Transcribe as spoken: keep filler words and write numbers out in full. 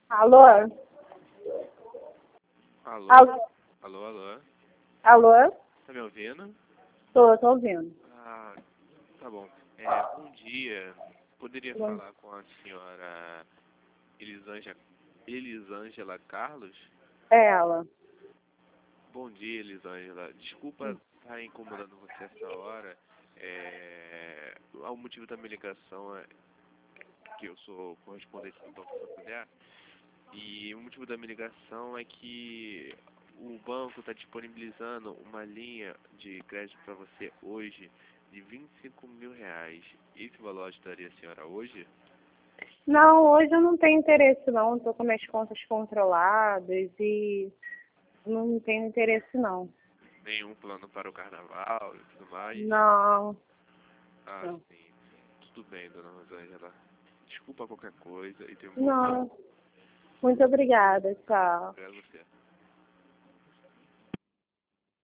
Alô? Alô? Alô? Alô, alô? Alô? Tá me ouvindo? Tô, tô ouvindo. Ah, tá bom. É, bom dia. Poderia Bom. falar com a senhora Elisângela, Elisângela Carlos? É ela. Bom dia, Elisângela. Desculpa estar incomodando você essa hora. É, o motivo da minha ligação é que eu sou correspondente do Banco Santander. E o motivo da minha ligação é que o banco está disponibilizando uma linha de crédito para você hoje de vinte e cinco mil reais. Esse valor ajudaria a senhora hoje? Não, hoje eu não tenho interesse não. Tô com minhas contas controladas e não tenho interesse não. Nenhum plano para o carnaval e tudo mais? Não. Ah, Não. sim. Tudo bem, dona Rosângela. Desculpa qualquer coisa e tenha um bom dia Não. Muito obrigada. Tchau. para você.